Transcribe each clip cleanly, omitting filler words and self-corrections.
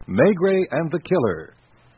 Maigret and the Killer.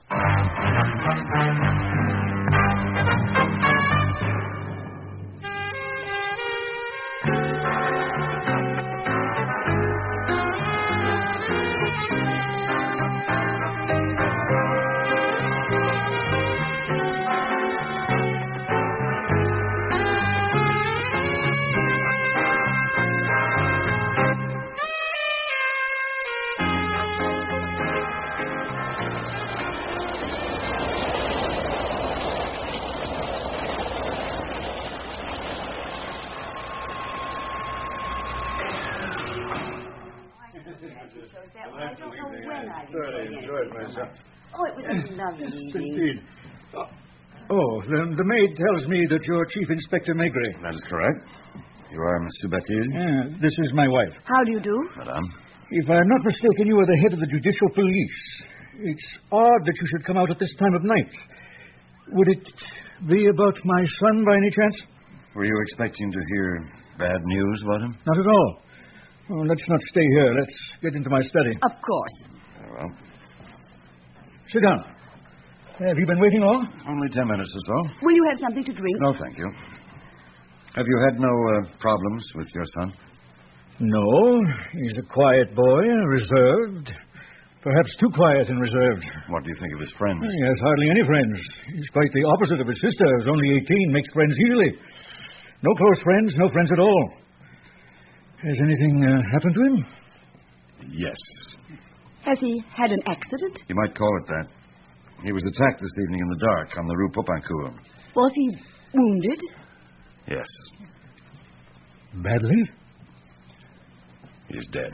I don't know when I enjoyed myself. Oh, it was a lovely evening. Indeed. Oh, the maid tells me that you're Chief Inspector Maigret. That is correct. You are Monsieur Bastille? Yeah, this is my wife. How do you do? Madame. If I'm not mistaken, you are the head of the judicial police. It's odd that you should come out at this time of night. Would it be about my son by any chance? Were you expecting to hear bad news about him? Not at all. Oh, let's not stay here. Let's get into my study. Of course. Very well. Sit down. Have you been waiting long? Only 10 minutes or so. Will you have something to drink? No, thank you. Have you had no problems with your son? No. He's a quiet boy, reserved. Perhaps too quiet and reserved. What do you think of his friends? He has hardly any friends. He's quite the opposite of his sister, who's only 18, makes friends easily. No close friends, no friends at all. Has anything happened to him? Yes. Has he had an accident? You might call it that. He was attacked this evening in the dark on the Rue Popincourt. Was he wounded? Yes. Badly? He's dead.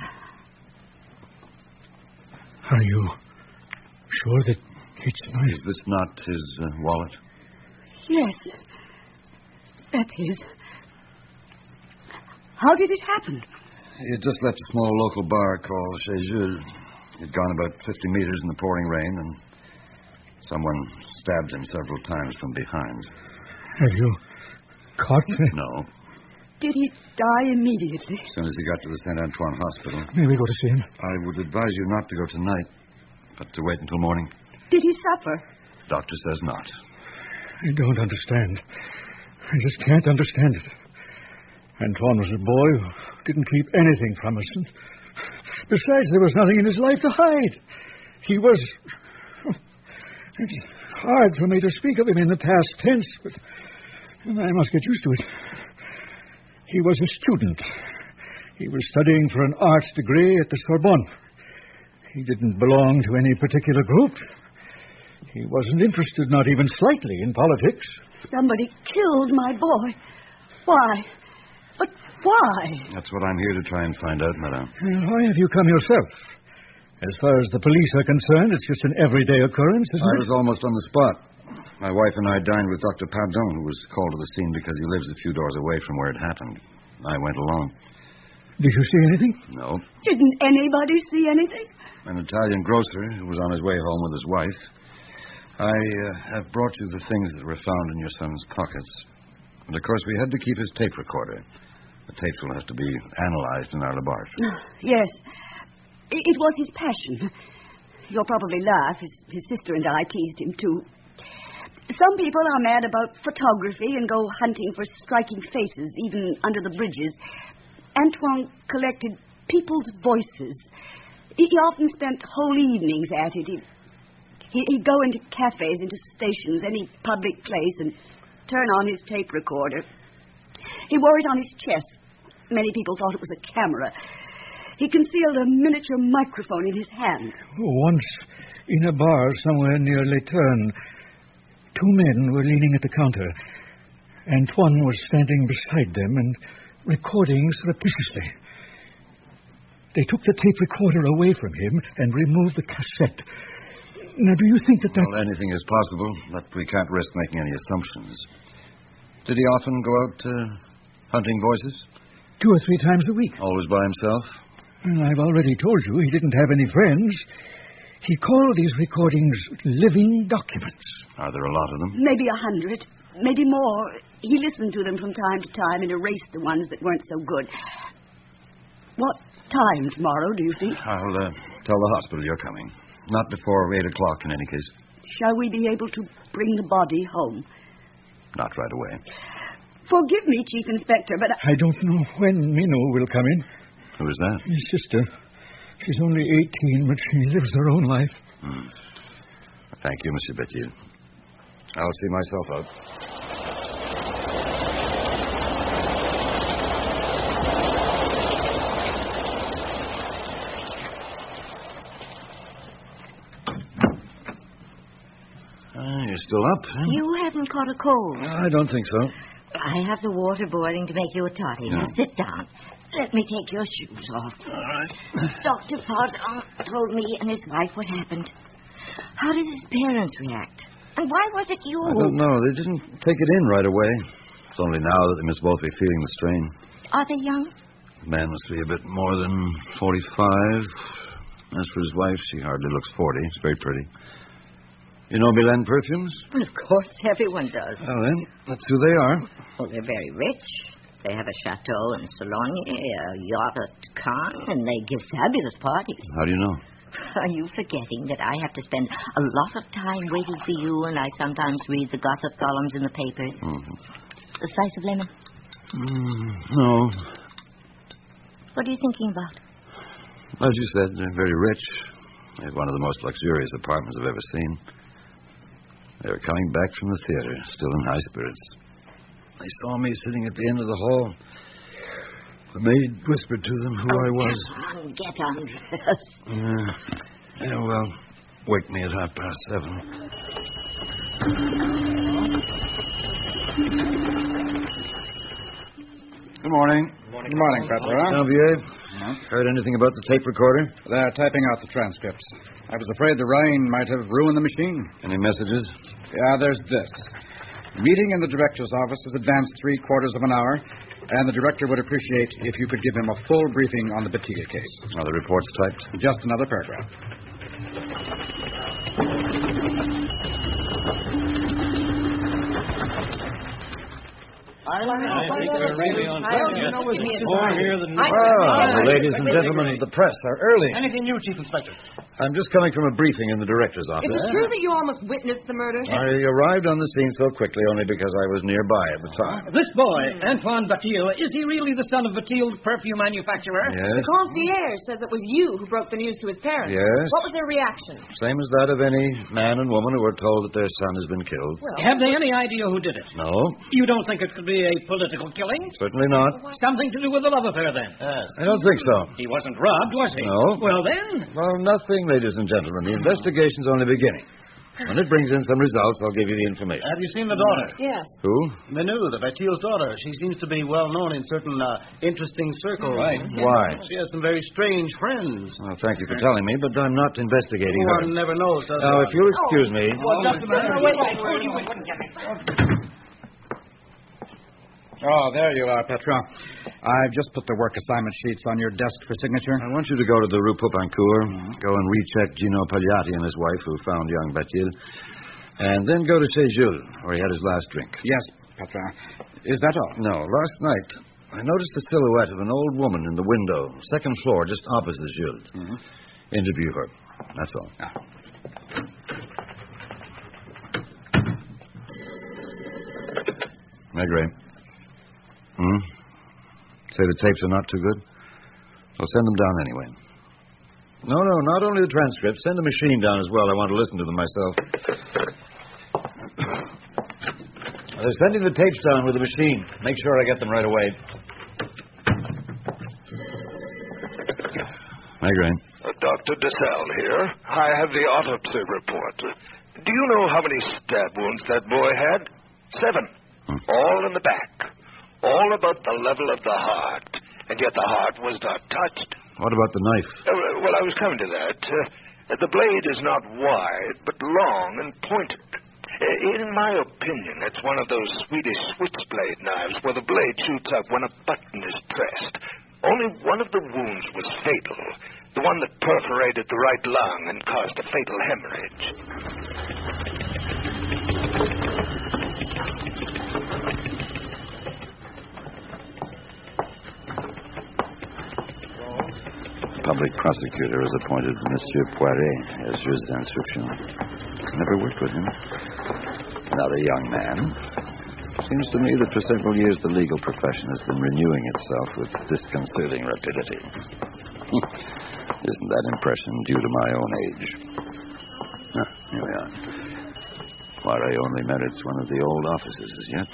Are you sure that it's not? Is this not his wallet? Yes. That's his. How did it happen? He had just left a small local bar called Chez Jules. He'd gone about 50 meters in the pouring rain, and someone stabbed him several times from behind. Have you caught him? No. Did he die immediately? As soon as he got to the Saint Antoine Hospital. May we go to see him? I would advise you not to go tonight, but to wait until morning. Did he suffer? Doctor says not. I don't understand. I just can't understand it. Antoine was a boy who didn't keep anything from us. And besides, there was nothing in his life to hide. He was... It's hard for me to speak of him in the past tense, but I must get used to it. He was a student. He was studying for an arts degree at the Sorbonne. He didn't belong to any particular group. He wasn't interested, not even slightly, in politics. Somebody killed my boy. Why? But why? That's what I'm here to try and find out, madame. Why have you come yourself? As far as the police are concerned, it's just an everyday occurrence, isn't it? I was almost on the spot. My wife and I dined with Dr. Pardon, who was called to the scene because he lives a few doors away from where it happened. I went along. Did you see anything? No. Didn't anybody see anything? An Italian grocer who was on his way home with his wife. I have brought you the things that were found in your son's pockets. And, of course, we had to keep his tape recorder. The tapes will have to be analyzed in our laboratory. Yes. It was his passion. You'll probably laugh. His sister and I teased him, too. Some people are mad about photography and go hunting for striking faces, even under the bridges. Antoine collected people's voices. He often spent whole evenings at it. He'd go into cafes, into stations, any public place, and turn on his tape recorder. He wore it on his chest. Many people thought it was a camera. He concealed a miniature microphone in his hand. Once, in a bar somewhere near Les Ternes, two men were leaning at the counter. Antoine was standing beside them and recording surreptitiously. They took the tape recorder away from him and removed the cassette. Now, do you think that... Well, anything is possible, but we can't risk making any assumptions. Did he often go out hunting voices? 2 or 3 times a week. Always by himself? Well, I've already told you he didn't have any friends. He called these recordings living documents. Are there a lot of them? Maybe 100, maybe more. He listened to them from time to time and erased the ones that weren't so good. What time tomorrow, do you think? I'll tell the hospital you're coming. Not before 8 o'clock, in any case. Shall we be able to bring the body home? Not right away. Forgive me, Chief Inspector, but I don't know when Minnow will come in. Who is that? His sister. She's only 18, but she lives her own life. Thank you, Monsieur Bettiel. I'll see myself out. You're still up, huh? You haven't caught a cold. I don't think so. I have the water boiling to make you a toddy. Yeah. Now sit down. Let me take your shoes off. All right. Dr. Potter told me and his wife what happened. How did his parents react? And why was it you? I don't know. They didn't take it in right away. It's only now that they must both be feeling the strain. Are they young? The man must be a bit more than 45. As for his wife, she hardly looks 40. She's very pretty. You know Milan Perfumes? Well, of course, everyone does. Well, then, that's who they are. Well, they're very rich. They have a chateau in Sologne, a yacht at Cannes, and they give fabulous parties. How do you know? Are you forgetting that I have to spend a lot of time waiting for you, and I sometimes read the gossip columns in the papers? Mm-hmm. A slice of lemon? No. What are you thinking about? As you said, they're very rich. They have one of the most luxurious apartments I've ever seen. They were coming back from the theater, still in high spirits. They saw me sitting at the end of the hall. The maid whispered to them who I was. Get undressed. Yeah, well, wake me at 7:30. Good morning. Good morning, Petra. Xavier, heard anything about the tape recorder? They're typing out the transcripts. I was afraid the rain might have ruined the machine. Any messages? Yeah, there's this. Meeting in the director's office is advanced 3/4 of an hour, and the director would appreciate if you could give him a full briefing on the Batilla case. Are the reports typed? Just another paragraph. Ladies and gentlemen of the press are early. Anything new, Chief Inspector? I'm just coming from a briefing in the director's office. Is it true that you almost witnessed the murder? I arrived on the scene so quickly only because I was nearby at the time. This boy, Antoine Batille, is he really the son of Batille, the perfume manufacturer? Yes. The concierge says it was you who broke the news to his parents. Yes. What was their reaction? Same as that of any man and woman who are told that their son has been killed. Well, Have they any idea who did it? No, You don't think it could be a political killing? certainly not. Something to do with the love affair, then? I don't think so. He wasn't robbed, was he? No. Well, then... Well, nothing, ladies and gentlemen. The investigation's only beginning. When it brings in some results, I'll give you the information. Have you seen the daughter? yes. Who? Manu, the Batille's daughter. She seems to be well known in certain interesting circles. Right. Why? She has some very strange friends. Well, thank you for telling me, but I'm not investigating her. One never knows, does Now, if you'll excuse me... Oh, there you are, Petra. I've just put the work assignment sheets on your desk for signature. I want you to go to the Rue Poupancourt, go and recheck Gino Pagliatti and his wife who found young Batille, and then go to Chez Jules, where he had his last drink. Yes, Petra. Is that all? No, last night I noticed the silhouette of an old woman in the window, second floor, just opposite Jules. Interview her. That's all. Maigret. Say the tapes are not too good? I'll send them down anyway. No, not only the transcripts. Send the machine down as well. I want to listen to them myself. They're sending the tapes down with the machine. Make sure I get them right away. Maigret. Dr. DeSalle here. I have the autopsy report. Do you know how many stab wounds that boy had? 7. All in the back. All about the level of the heart. And yet the heart was not touched. What about the knife? Well, I was coming to that. The blade is not wide, but long and pointed. In my opinion, it's one of those Swedish switchblade knives where the blade shoots up when a button is pressed. Only one of the wounds was fatal. The one that perforated the right lung and caused a fatal hemorrhage. public prosecutor has appointed Monsieur Poiret as juge d'instruction. Never worked with him. Not a young man. Seems to me that for several years the legal profession has been renewing itself with disconcerting rapidity. Isn't that impression due to my own age? Here we are. Poiret only merits one of the old offices as yet.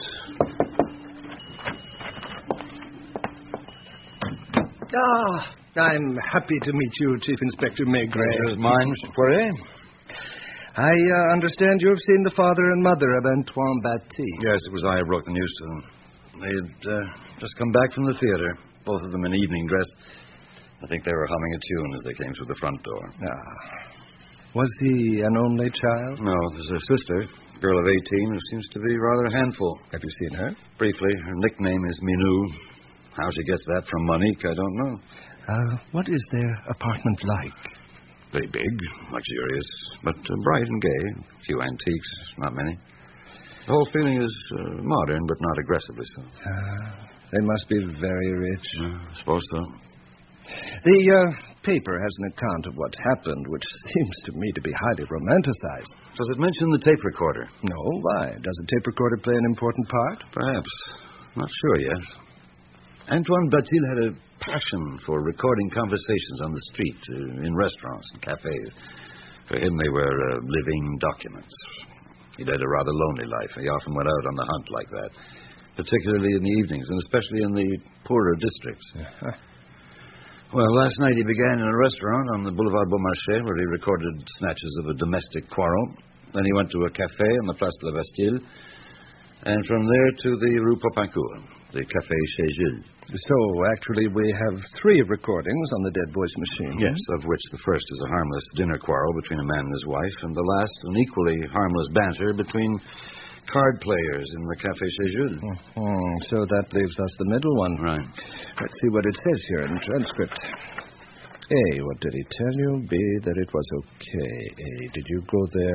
I'm happy to meet you, Chief Inspector Maigret. Pleasure's mine, Mr. Poiret. I understand you have seen the father and mother of Antoine Baptiste. Yes, it was I who broke the news to them. They had just come back from the theater, both of them in evening dress. I think they were humming a tune as they came through the front door. Was he an only child? No, there's a sister, a girl of 18, who seems to be rather a handful. Have you seen her? Briefly. Her nickname is Minou. How she gets that from Monique, I don't know. What is their apartment like? Very big, luxurious, but bright and gay. A few antiques, not many. The whole feeling is modern, but not aggressively so. They must be very rich. I suppose so. The paper has an account of what happened, which seems to me to be highly romanticized. Does it mention the tape recorder? No, why? Does a tape recorder play an important part? Perhaps. Not sure yet. Antoine Baptiste had a passion for recording conversations on the street, in restaurants and cafes. For him, they were living documents. He led a rather lonely life. He often went out on the hunt like that, particularly in the evenings, and especially in the poorer districts. Well, last night he began in a restaurant on the Boulevard Beaumarchais, where he recorded snatches of a domestic quarrel. Then he went to a cafe on the Place de la Bastille, and from there to the Rue Popincourt, the Café Chez Jules. So, actually, we have 3 recordings on the Dead Boys machine. Yes, of which the first is a harmless dinner quarrel between a man and his wife, and the last an equally harmless banter between card players in the Café Chez Jules. So that leaves us the middle one. Right. Let's see what it says here in the transcript. A, what did he tell you? B, that it was okay. A, did you go there?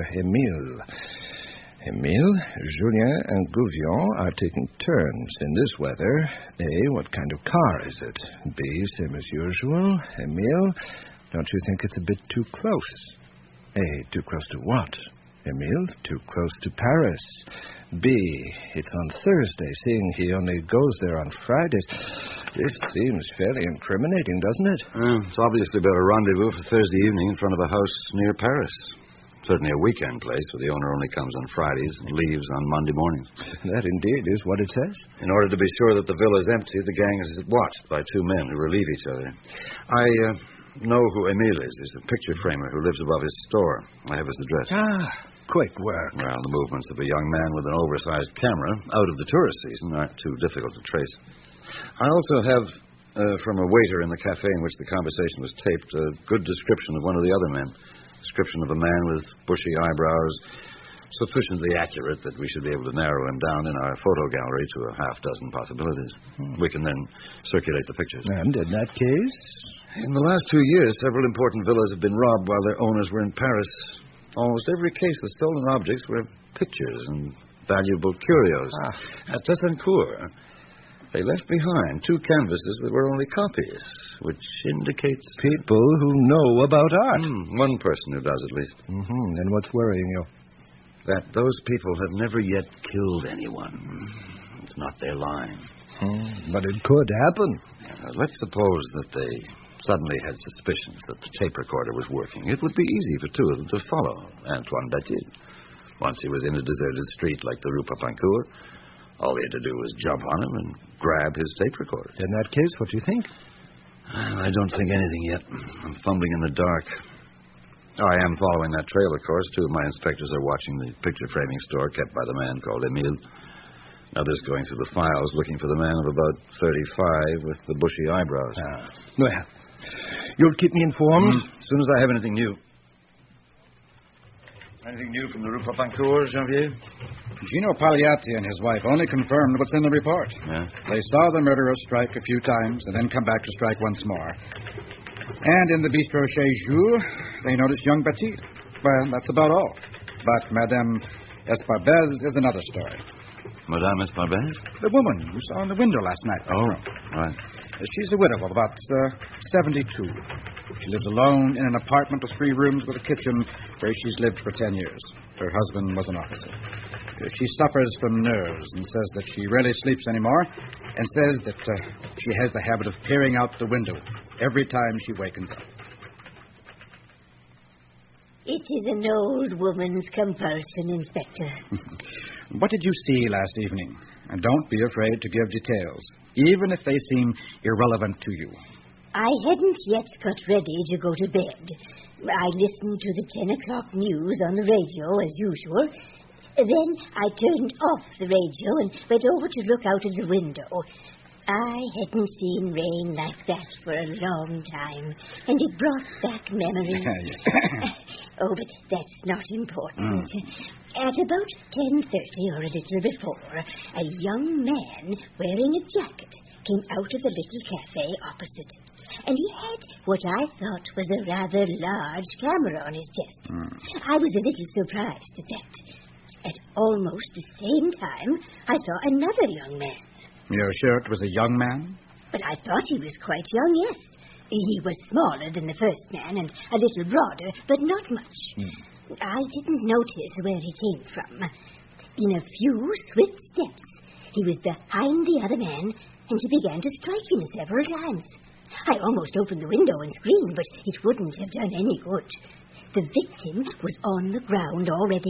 Emile, Julien, and Gouvion are taking turns in this weather. A, what kind of car is it? B, same as usual. Emile, don't you think it's a bit too close? A, too close to what? Emile, too close to Paris. B, it's on Thursday, seeing he only goes there on Fridays. This seems fairly incriminating, doesn't it? It's obviously about a rendezvous for Thursday evening in front of a house near Paris. Certainly a weekend place where the owner only comes on Fridays and leaves on Monday mornings. That indeed is what it says. In order to be sure that the villa is empty, the gang is watched by 2 men who relieve each other. I know who Emile is. He's a picture framer who lives above his store. I have his address. Quick work. Well, the movements of a young man with an oversized camera out of the tourist season aren't too difficult to trace. I also have, from a waiter in the cafe in which the conversation was taped, a good description of one of the other men. Description of a man with bushy eyebrows, sufficiently accurate that we should be able to narrow him down in our photo gallery to a half-dozen possibilities. We can then circulate the pictures. And in that case? In the last 2 years, several important villas have been robbed while their owners were in Paris. Almost every case, the stolen objects were pictures and valuable curios. At Tessancourt, they left behind 2 canvases that were only copies, which indicates... People who know about art. One person who does, at least. And what's worrying you? That those people have never yet killed anyone. It's not their line. But it could happen. Let's suppose that they suddenly had suspicions that the tape recorder was working. It would be easy for 2 of them to follow Antoine Baptiste. Once he was in a deserted street like the Rue Popincourt, all he had to do was jump on him and grab his tape recorder. In that case, what do you think? I don't think anything yet. I'm fumbling in the dark. I am following that trail, of course. 2 of my inspectors are watching the picture framing store kept by the man called Emile. Others going through the files looking for the man of about 35 with the bushy eyebrows. Well, you'll keep me informed? As soon as I have anything new. Anything new from the Rue Popincourt, Janvier? Gino Pagliatti and his wife only confirmed what's in the report. Yeah? They saw the murderer strike a few times and then come back to strike once more. And in the bistro Chez Jules, they noticed young Baptiste. Well, that's about all. But Madame Esparbez is another story. Madame Esparbez? The woman you saw in the window last night. Oh, right. She's a widow of about 72. She lives alone in an apartment with 3 rooms with a kitchen where she's lived for 10 years. Her husband was an officer. She suffers from nerves and says that she rarely sleeps anymore and says that she has the habit of peering out the window every time she wakens up. It is an old woman's compulsion, Inspector. What did you see last evening? And don't be afraid to give details, even if they seem irrelevant to you. I hadn't yet got ready to go to bed. I listened to the 10 o'clock news on the radio, as usual. Then I turned off the radio and went over to look out of the window. I hadn't seen rain like that for a long time, and it brought back memories. Oh, but that's not important. At about 10:30 or a little before, a young man wearing a jacket came out of the little cafe opposite. And he had what I thought was a rather large camera on his chest. I was a little surprised at that. At almost the same time, I saw another young man. You're sure it was a young man? But I thought he was quite young, yes. He was smaller than the first man and a little broader, but not much. I didn't notice where he came from. In a few swift steps, he was behind the other man, and he began to strike him several times. I almost opened the window and screamed, but it wouldn't have done any good. The victim was on the ground already.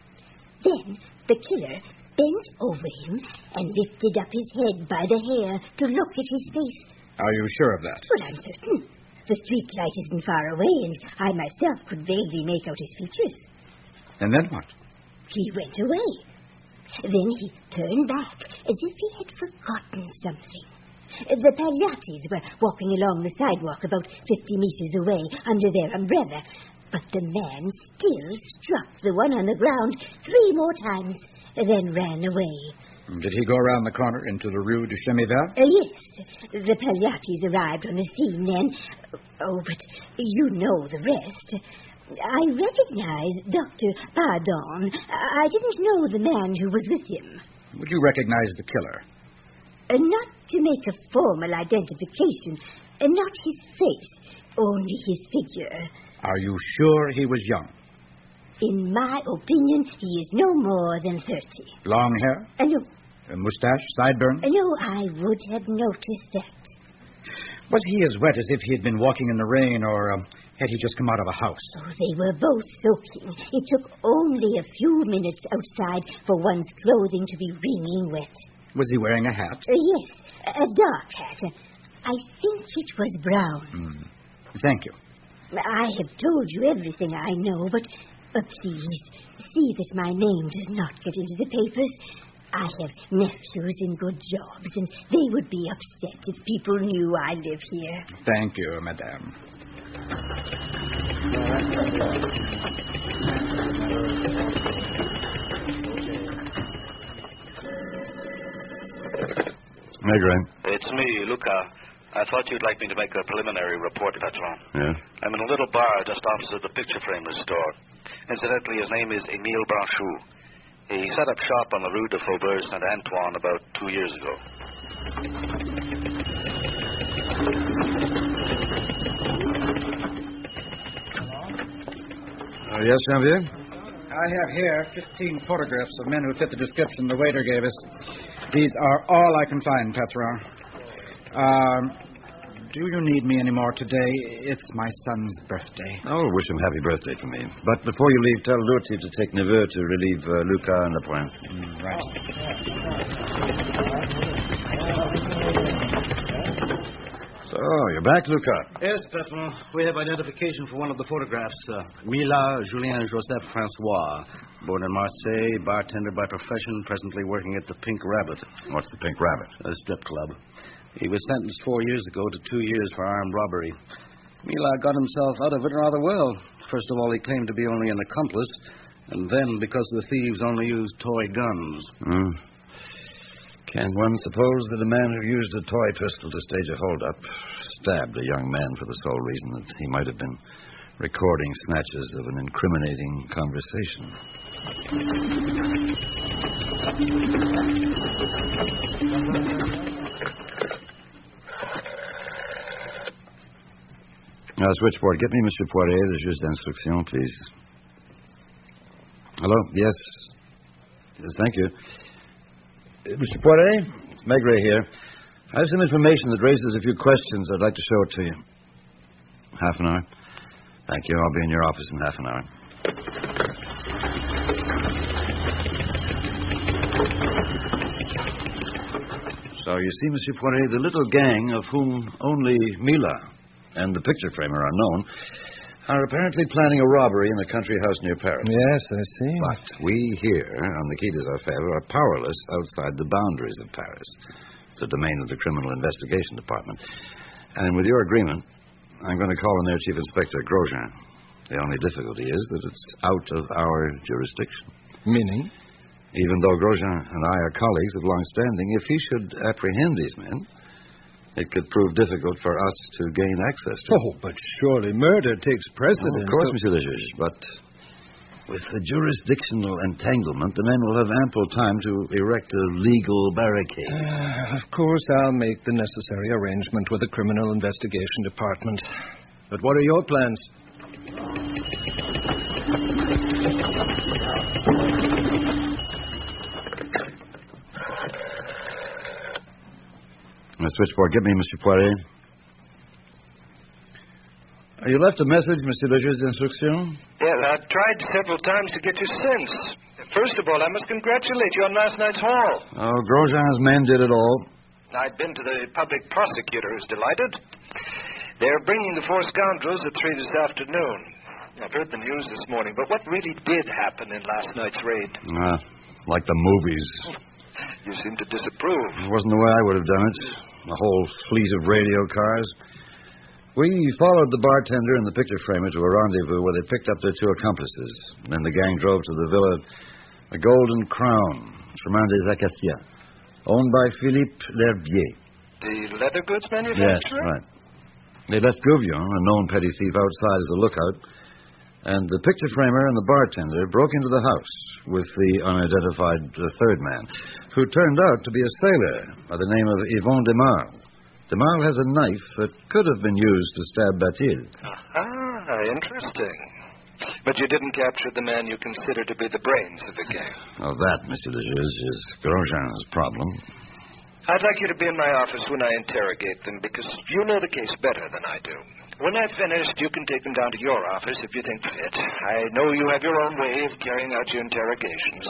Then the killer bent over him and lifted up his head by the hair to look at his face. Are you sure of that? Well, I'm certain. The street light isn't far away, and I myself could vaguely make out his features. And then what? He went away. Then he turned back as if he had forgotten something. The Pagliatis were walking along the sidewalk about 50 meters away under their umbrella, but the man still struck the one on the ground 3 more times, then ran away. Did he go around the corner into the Rue du Chemin-Vert? Yes. The Pagliatis arrived on the scene then. Oh, but you know the rest. I recognized Dr. Pardon. I didn't know the man who was with him. Would you recognize the killer? Not to make a formal identification. Not his face, only his figure. Are you sure he was young? In my opinion, he is no more than 30. Long hair? No. A mustache, sideburn? No, I would have noticed that. Was he as wet as if he had been walking in the rain, or had he just come out of a house? Oh, they were both soaking. It took only a few minutes outside for one's clothing to be wringing wet. Was he wearing a hat? Yes, a dark hat. I think it was brown. Thank you. I have told you everything I know, but please, see that my name does not get into the papers. I have nephews in good jobs, and they would be upset if people knew I live here. Thank you, madame. Megre. It's me, Luca. I thought you'd like me to make a preliminary report, Patron. Yeah? I'm in a little bar just opposite the picture framer's store. Incidentally, his name is Émile Branchou. He set up shop on the Rue de Faubourg Saint-Antoine about 2 years ago. Yes, Janvier? I have here 15 photographs of men who fit the description the waiter gave us. These are all I can find, Patron. Do you need me any more today? It's my son's birthday. Oh, wish him happy birthday for me. But before you leave, tell Lourdes to take Neveu to relieve Luca and Lapointe. Right. So, you're back, Luca? Yes, Patron. We have identification for one of the photographs. Mila Julien Joseph Francois, born in Marseille, bartender by profession, presently working at the Pink Rabbit. What's the Pink Rabbit? A strip club. He was sentenced 4 years ago to 2 years for armed robbery. Mila got himself out of it rather well. First of all, he claimed to be only an accomplice, and then because the thieves only used toy guns. Can one suppose that a man who used a toy pistol to stage a holdup stabbed a young man for the sole reason that he might have been recording snatches of an incriminating conversation? Switchboard, get me Monsieur Poiret, the juge d'instruction, please. Hello? Yes. Yes, thank you. Mr. Poiret, it's Maigret here. I have some information that raises a few questions. I'd like to show it to you. Half an hour? Thank you. I'll be in your office in half an hour. So, you see, Monsieur Poiret, the little gang of whom only Mila and the picture framer are known are apparently planning a robbery in a country house near Paris. Yes, I see. But we here on the Quai des Orfèvres are powerless outside the boundaries of Paris. It's the domain of the Criminal Investigation Department. And with your agreement, I'm going to call on their Chief Inspector, Grosjean. The only difficulty is that it's out of our jurisdiction. Meaning? Even though Grosjean and I are colleagues of long standing, if he should apprehend these men, it could prove difficult for us to gain access to them. Oh, but surely murder takes precedence. Of course, Monsieur le Juge, but with the jurisdictional entanglement, the men will have ample time to erect a legal barricade. Of course, I'll make the necessary arrangement with the Criminal Investigation Department. But what are your plans? Switchboard, give me Monsieur Poiret. You left a message, Monsieur le Juge d'instruction? Yes, I've tried several times to get you since. First of all, I must congratulate you on last night's haul. Oh, Grosjean's men did it all. I've been to the public prosecutor, who's delighted. They're bringing the four scoundrels at 3 this afternoon. I've heard the news this morning, but what really did happen in last night's raid? Like the movies. You seem to disapprove. It wasn't the way I would have done it. A whole fleet of radio cars. We followed the bartender and the picture framer to a rendezvous where they picked up their 2 accomplices. Then the gang drove to the villa, the Golden Crown, Chemin des Acacias, owned by Philippe L'Herbier. The leather goods manufacturer? Yes, right. They left Gouvion, a known petty thief, outside as a lookout, and the picture framer and the bartender broke into the house with the unidentified third man, who turned out to be a sailor by the name of Yvon Demarle. Demarle has a knife that could have been used to stab Bathilde. Interesting. But you didn't capture the man you consider to be the brains of the gang. Oh, that, Monsieur le Juge, is Grosjean's problem. I'd like you to be in my office when I interrogate them, because you know the case better than I do. When I've finished, you can take them down to your office if you think fit. I know you have your own way of carrying out your interrogations.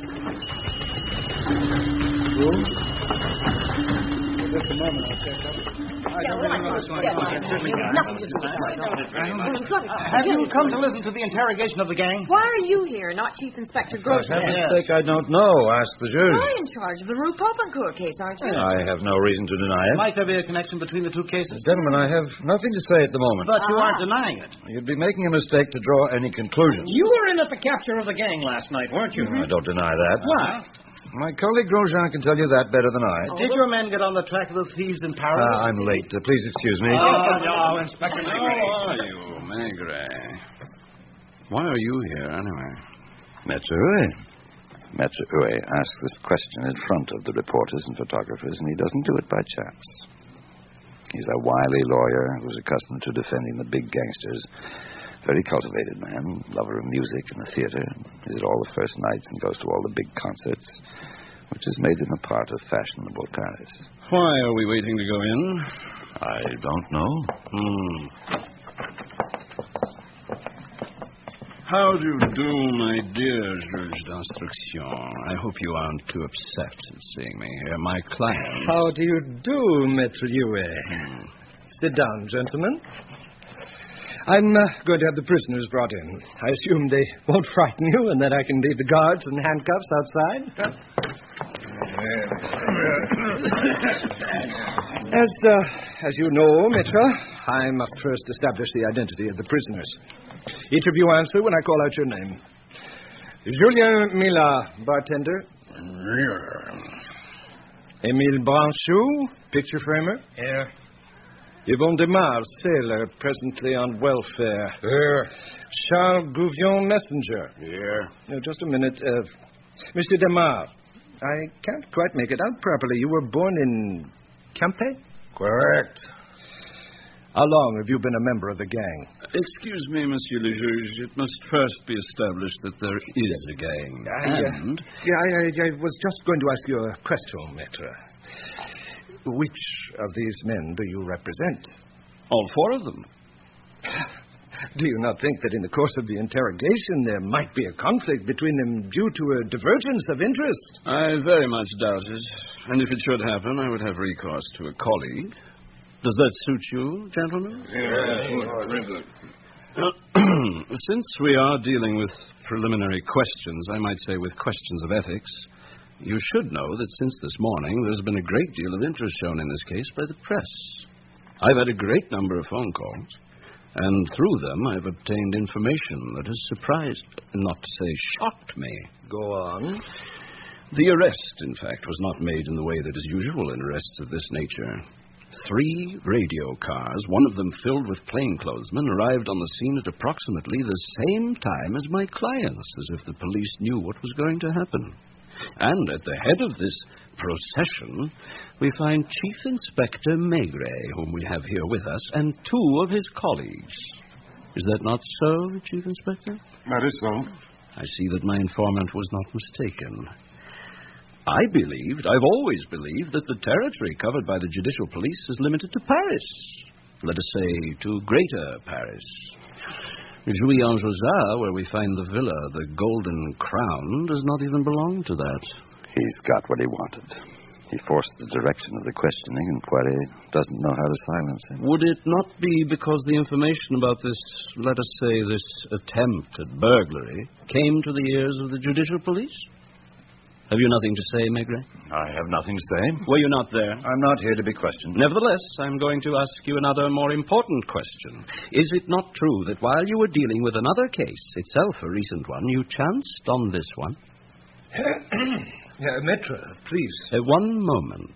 Just a moment, I'll check up. Have you come to listen to the interrogation of the gang? Why are you here, not Chief Inspector Grosjean? Mistake I don't know. Ask the jury. You're in charge of the Rue Popincourt case, aren't you? I have no reason to deny it. Might there be a connection between the 2 cases? Gentlemen, I have nothing to say at the moment. But you aren't denying it. You'd be making a mistake to draw any conclusions. You were in at the capture of the gang last night, weren't you? I don't deny that. Why? My colleague Grosjean can tell you that better than I. Did your men get on the track of the thieves in Paris? I'm late. Please excuse me. No, Inspector Maigret. How are you, Maigret? Why are you here, anyway? Maître Huet. Maître Huet asks this question in front of the reporters and photographers, and he doesn't do it by chance. He's a wily lawyer who's accustomed to defending the big gangsters. Very cultivated man, lover of music and the theater. He's at all the first nights and goes to all the big concerts, which has made him a part of fashionable Paris. Why are we waiting to go in? I don't know. How do you do, my dear Juge d'Instruction? I hope you aren't too upset at seeing me here. My client... How do you do, Maître Huet? Sit down, gentlemen. I'm going to have the prisoners brought in. I assume they won't frighten you and that I can leave the guards and handcuffs outside. As you know, Maître, I must first establish the identity of the prisoners. Each of you answer when I call out your name. Julien Mila, bartender. Émile Branchou, picture framer. Here. Yvon Demarle, sailor, presently on welfare. Here. Charles Gouvion, messenger. Here. No, just a minute. Monsieur Demarle, I can't quite make it out properly. You were born in Campe? Correct. How long have you been a member of the gang? Excuse me, Monsieur le Juge. It must first be established that there is a gang. I was just going to ask you a question, Maître. Which of these men do you represent? All four of them. Do you not think that in the course of the interrogation there might be a conflict between them due to a divergence of interest? I very much doubt it. And if it should happen, I would have recourse to a colleague. Does that suit you, gentlemen? Since we are dealing with preliminary questions, I might say with questions of ethics, you should know that since this morning there's been a great deal of interest shown in this case by the press. I've had a great number of phone calls, and through them I've obtained information that has surprised, not to say shocked me. Go on. The arrest, in fact, was not made in the way that is usual in arrests of this nature. 3 radio cars, one of them filled with plainclothesmen, arrived on the scene at approximately the same time as my clients, as if the police knew what was going to happen. And at the head of this procession, we find Chief Inspector Maigret, whom we have here with us, and 2 of his colleagues. Is that not so, Chief Inspector? That is so. I see that my informant was not mistaken. I've always believed that the territory covered by the judicial police is limited to Paris. Let us say, to Greater Paris. Jouy-en-Josas, where we find the villa, the Golden Crown, does not even belong to that. He's got what he wanted. He forced the direction of the questioning, and Poiret doesn't know how to silence him. Would it not be because the information about this, let us say, this attempt at burglary, came to the ears of the judicial police? Have you nothing to say, Maigret? I have nothing to say. Were you not there? I'm not here to be questioned. Nevertheless, I'm going to ask you another more important question. Is it not true that while you were dealing with another case, itself a recent one, you chanced on this one? Maître, please. One moment.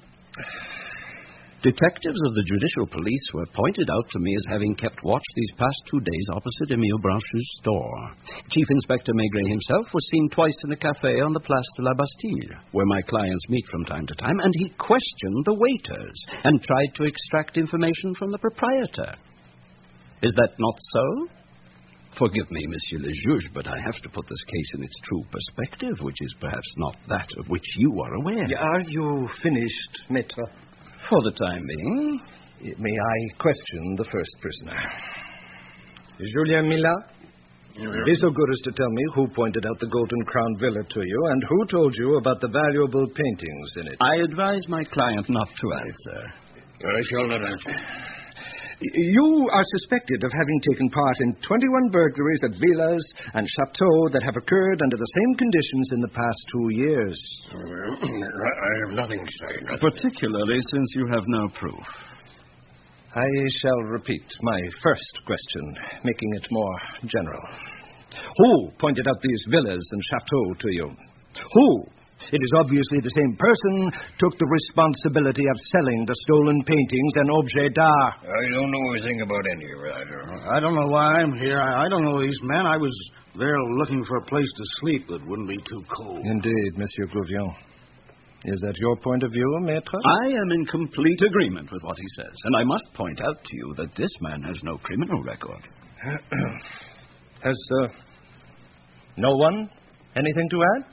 Detectives of the judicial police were pointed out to me as having kept watch these past 2 days opposite Emile Branchu's store. Chief Inspector Maigret himself was seen twice in a café on the Place de la Bastille, where my clients meet from time to time, and he questioned the waiters and tried to extract information from the proprietor. Is that not so? Forgive me, Monsieur le Juge, but I have to put this case in its true perspective, which is perhaps not that of which you are aware. Are you finished, Maître? For the time being. May I question the first prisoner? Julien Millat? Be so good as to tell me who pointed out the Golden Crown Villa to you and who told you about the valuable paintings in it. I advise my client not to answer. I shall not answer. You are suspected of having taken part in 21 burglaries at villas and chateaux that have occurred under the same conditions in the past 2 years. Well, I have nothing to say. Particularly since you have no proof. I shall repeat my first question, making it more general. Who pointed out these villas and chateaux to you? Who? It is obviously the same person took the responsibility of selling the stolen paintings and objets d'art. I don't know anything about any of that. I don't know why I'm here. I don't know these men. I was there looking for a place to sleep that wouldn't be too cold. Indeed, Monsieur Gouvion. Is that your point of view, Maître? I am in complete agreement with what he says, and I must point out to you that this man has no criminal record. Has no one anything to add?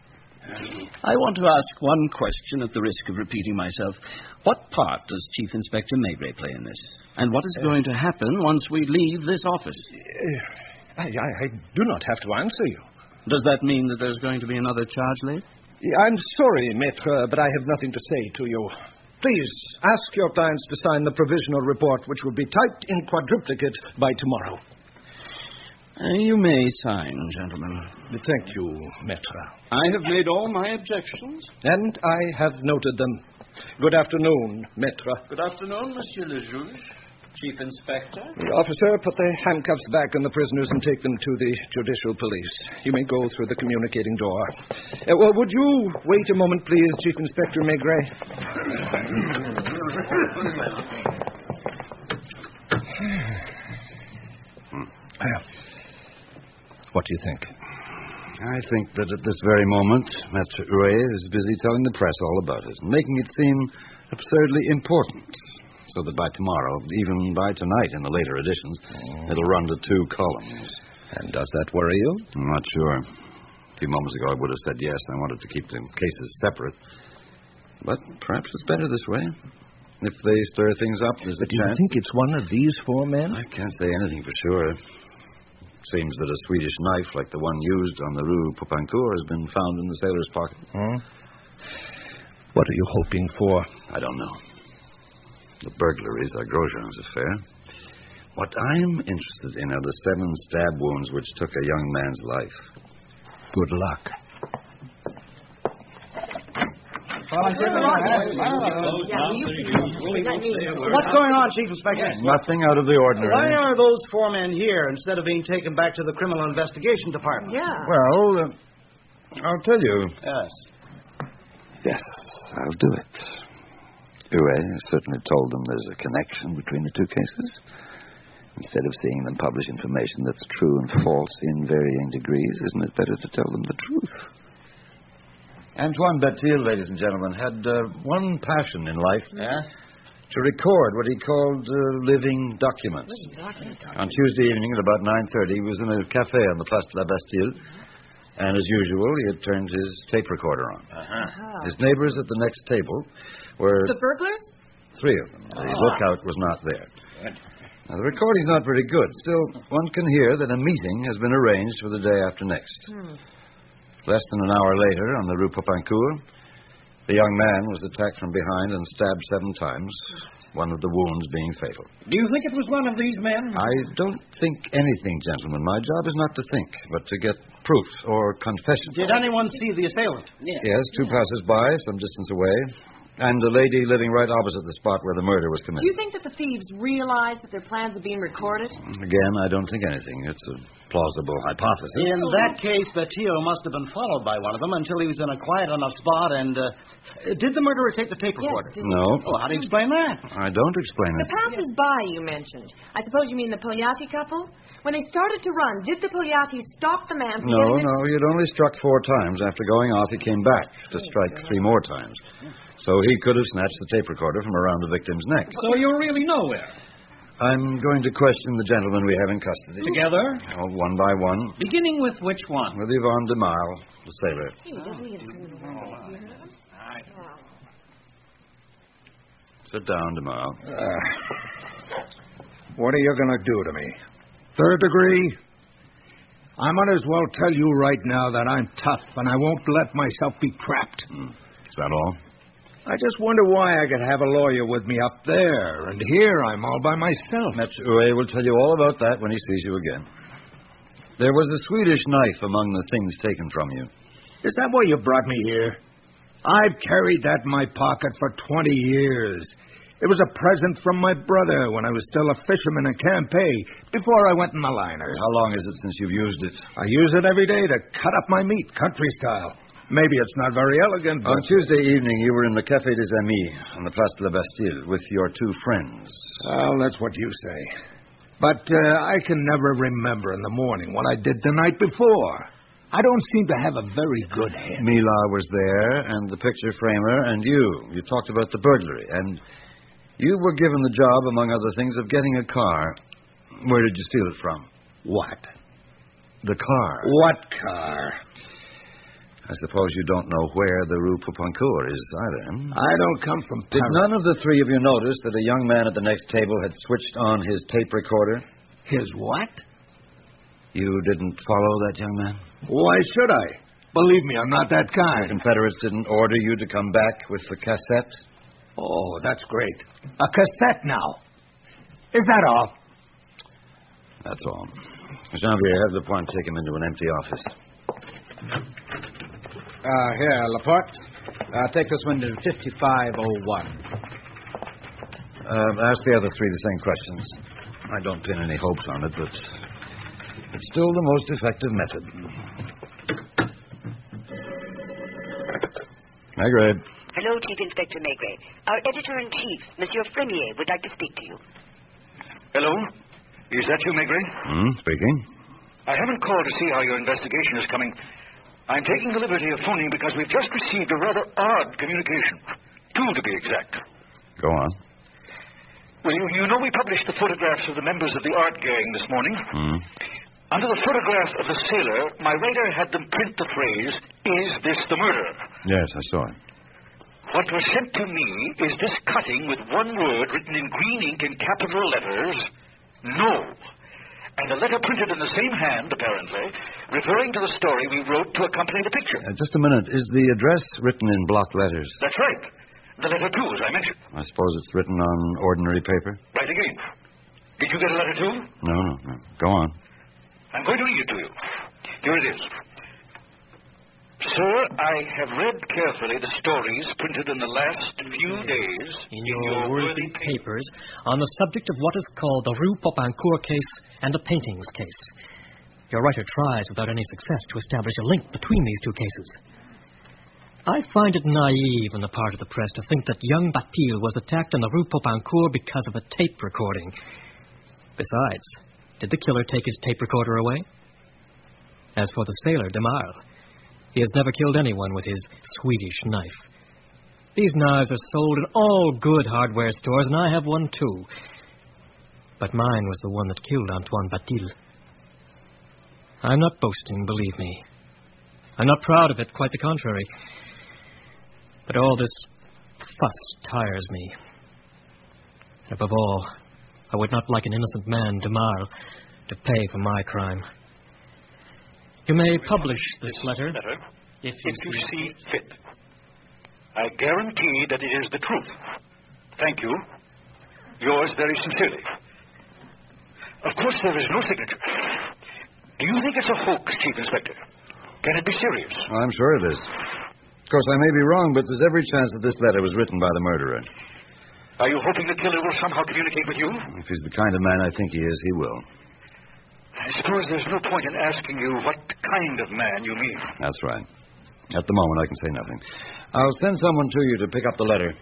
I want to ask one question at the risk of repeating myself. What part does Chief Inspector Maigret play in this? And what is going to happen once we leave this office? I do not have to answer you. Does that mean that there's going to be another charge laid? I'm sorry, Maître, but I have nothing to say to you. Please, ask your clients to sign the provisional report, which will be typed in quadruplicate by tomorrow. You may sign, gentlemen. Thank you, Maître. I have made all my objections. And I have noted them. Good afternoon, Maître. Good afternoon, Monsieur le Juge. Chief Inspector. Officer, put the handcuffs back on the prisoners and take them to the judicial police. You may go through the communicating door. Would you wait a moment, please, Chief Inspector Maigret? What do you think? I think that at this very moment, Maître Huet is busy telling the press all about it, making it seem absurdly important. so that by tomorrow, even by tonight in the later editions, it'll run to 2 columns. And does that worry you? I'm not sure. A few moments ago, I would have said yes. I wanted to keep the cases separate. But perhaps it's better this way. If they stir things up, there's a chance. Do you think it's one of these 4 men? I can't say anything for sure. Seems that a Swedish knife like the one used on the Rue Popincourt has been found in the sailor's pocket. What are you hoping for? I don't know. The burglaries are Grosjean's affair. What I'm interested in are the 7 stab wounds which took a young man's life. Good luck. What's going on, Chief Inspector? Nothing out of the ordinary. Why are those 4 men here instead of being taken back to the Criminal Investigation Department? Yeah. Well, I'll tell you. Yes. Yes, I'll do it. Uwe certainly told them there's a connection between the 2 cases. Instead of seeing them publish information that's true and false in varying degrees, isn't it better to tell them the truth? Antoine Bertil, ladies and gentlemen, had one passion in life. Yeah? To record what he called living documents. On Tuesday evening at about 9:30, he was in a cafe on the Place de la Bastille. And as usual, he had turned his tape recorder on. His neighbors at the next table were... The burglars? 3 of them. The lookout was not there. Now, the recording's not very good. Still, one can hear that a meeting has been arranged for the day after next. Less than an hour later, on the Rue Popincourt, the young man was attacked from behind and stabbed 7 times, one of the wounds being fatal. Do you think it was one of these men? I don't think anything, gentlemen. My job is not to think, but to get proof or confession. Did anyone see the assailant? Yes, 2 passers-by, some distance away, and a lady living right opposite the spot where the murder was committed. Do you think that the thieves realized that their plans are being recorded? Again, I don't think anything. It's a plausible hypothesis. In that case, Bertil must have been followed by one of them until he was in a quiet enough spot and... did the murderer take the tape recorder? Yes, No. Well, how do you explain that? I don't explain The it. passers-by you mentioned. I suppose you mean the Pogliatti couple? When they started to run, did the Pogliatti stop the man from getting... No, he'd only struck 4 times. After going off, he came back to strike 3 more times. So he could have snatched the tape recorder from around the victim's neck. So you're really nowhere. I'm going to question the gentlemen we have in custody. Together? Oh, one by one. Beginning with which one? With Yvonne de Marle, the sailor. Sit down, de Marle. What are you going to do to me? 3rd degree? I might as well tell you right now that I'm tough and I won't let myself be trapped. Is that all? I just wonder why I could have a lawyer with me up there, and here I'm all by myself. Maitre Uwe will tell you all about that when he sees you again. There was a Swedish knife among the things taken from you. Is that why you brought me here? I've carried that in my pocket for 20 years. It was a present from my brother when I was still a fisherman in Campeche, before I went in the liners. How long is it since you've used it? I use it every day to cut up my meat, country style. Maybe it's not very elegant, but... On Tuesday evening, you were in the Café des Amis on the Place de la Bastille with your 2 friends. Well, that's what you say. But I can never remember in the morning what I did the night before. I don't seem to have a very good head. Mila was there, and the picture framer, and you. You talked about the burglary, and you were given the job, among other things, of getting a car. Where did you steal it from? What? The car. What car? I suppose you don't know where the Rue Popincourt is either. I don't come from Paris. Did none of the 3 of you notice that a young man at the next table had switched on his tape recorder? His what? You didn't follow that young man? Why should I? Believe me, I'm not that kind. The Confederates didn't order you to come back with the cassette? Oh, that's great. A cassette now. Is that all? That's all. Janvier, have the point take him into an empty office. Here, Laporte. Take this one to 5501. Ask the other 3 the same questions. I don't pin any hopes on it, but it's still the most effective method. Maigret. Hello, Chief Inspector Maigret. Our editor-in-chief, Monsieur Fremier, would like to speak to you. Hello? Is that you, Maigret? Speaking. I haven't called to see how your investigation is coming. I'm taking the liberty of phoning because we've just received a rather odd communication. 2, to be exact. Go on. Well, you know we published the photographs of the members of the art gang this morning. Under the photograph of the sailor, my writer had them print the phrase, "Is this the murder?" Yes, I saw it. What was sent to me is this cutting with one word written in green ink in capital letters, "No." And a letter printed in the same hand, apparently, referring to the story we wrote to accompany the picture. Just a minute. Is the address written in block letters? That's right. The letter, too, as I mentioned. I suppose it's written on ordinary paper? Right again. Did you get a letter, too? No. Go on. I'm going to read it to you. Here it is. Sir, I have read carefully the stories printed in the last few days in your worthy papers on the subject of what is called the Rue Popincourt case and the paintings case. Your writer tries without any success to establish a link between these two cases. I find it naive on the part of the press to think that young Batil was attacked on the Rue Popincourt because of a tape recording. Besides, did the killer take his tape recorder away? As for the sailor, Demarle, he has never killed anyone with his Swedish knife. These knives are sold in all good hardware stores, and I have one too. But mine was the one that killed Antoine Batil. I'm not boasting, believe me. I'm not proud of it, quite the contrary. But all this fuss tires me. And above all, I would not like an innocent man, Demarle, to pay for my crime. You may publish this letter if you see fit. I guarantee that it is the truth. Thank you. Yours very sincerely. Of course, there is no signature. Do you think it's a hoax, Chief Inspector? Can it be serious? I'm sure it is. Of course, I may be wrong, but there's every chance that this letter was written by the murderer. Are you hoping the killer will somehow communicate with you? If he's the kind of man I think he is, he will. I suppose there's no point in asking you what kind of man you mean. That's right. At the moment, I can say nothing. I'll send someone to you to pick up the letter.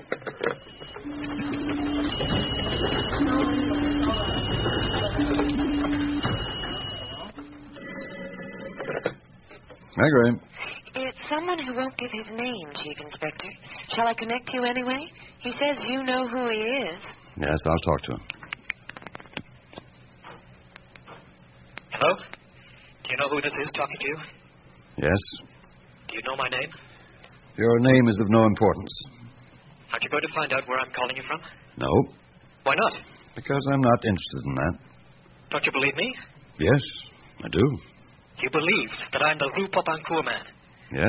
Maigret. It's someone who won't give his name, Chief Inspector. Shall I connect you anyway? He says you know who he is. Yes, I'll talk to him. Hello? Do you know who this is talking to you? Yes. Do you know my name? Your name is of no importance. Aren't you going to find out where I'm calling you from? No. Why not? Because I'm not interested in that. Don't you believe me? Yes, I do. You believe that I'm the Rue Popincourt man? Yes.